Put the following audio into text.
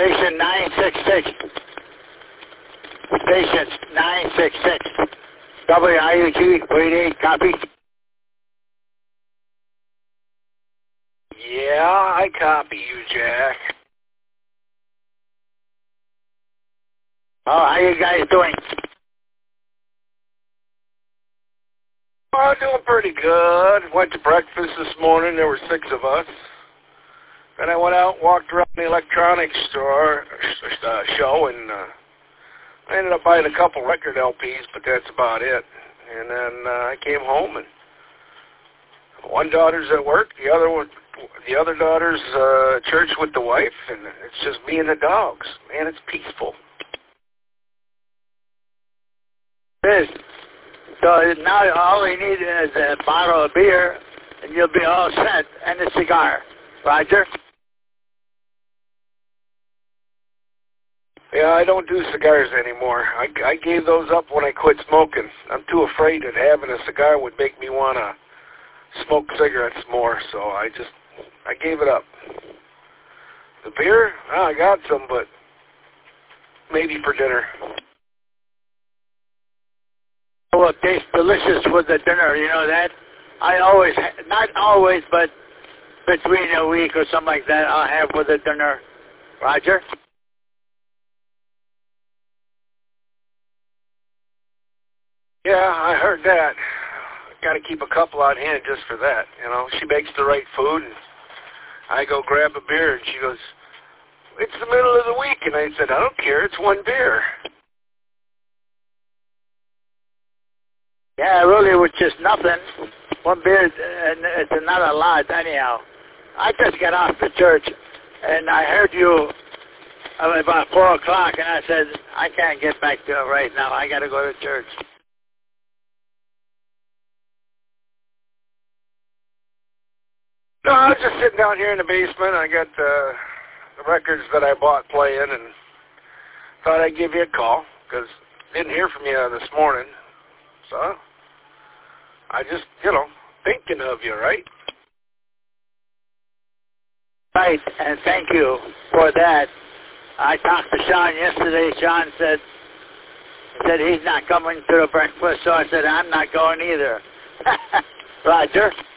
Station 966. Station 966. WIUG, wait 8, copy. Yeah, I copy you, Jack. Oh, how you guys doing? Oh, I'm doing pretty good. Went to breakfast this morning. There were 6 of us. Then I went out and walked around the electronics store show, and I ended up buying a couple record LPs, but that's about it. And then I came home, and one daughter's at work, the other daughter's church with the wife, and it's just me and the dogs. Man, it's peaceful. Yes. So now all you need is a bottle of beer, and you'll be all set, and a cigar. Roger? Yeah, I don't do cigars anymore. I gave those up when I quit smoking. I'm too afraid that having a cigar would make me want to smoke cigarettes more, so I gave it up. The beer? Oh, I got some, but maybe for dinner. Well, it tastes delicious with the dinner, you know that? I always, not always, but between a week or something like that, I'll have with the dinner. Roger? Yeah, I heard that. Got to keep a couple on hand just for that. You know, she makes the right food, and I go grab a beer, and she goes, "It's the middle of the week," and I said, "I don't care. It's one beer." Yeah, really, with just nothing. One beer, and it's not a lot anyhow. I just got off the church, and I heard you about 4 o'clock, and I said, I can't get back to it right now. I got to go to church. No, I was just sitting down here in the basement. I got the records that I bought playing, and thought I'd give you a call, because didn't hear from you this morning. So, I just, thinking of you, right? Right, and thank you for that. I talked to Sean yesterday. Sean said he's not coming to the breakfast, so I said, I'm not going either. Roger.